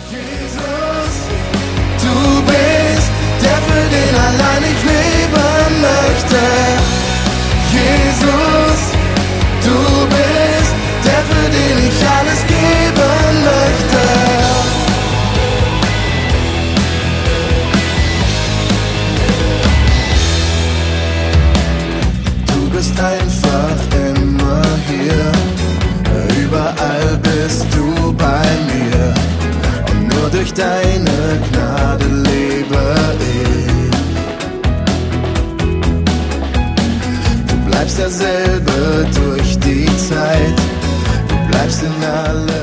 Jesus, du bist der, für den allein ich leben möchte. Jesus, du bist der, für den ich alles geben möchte. Du bist einfach immer hier, überall bist du bei mir. Und nur durch deine Gnade lebe ich. Du bleibst derselbe durch die Zeit, du bleibst in allem.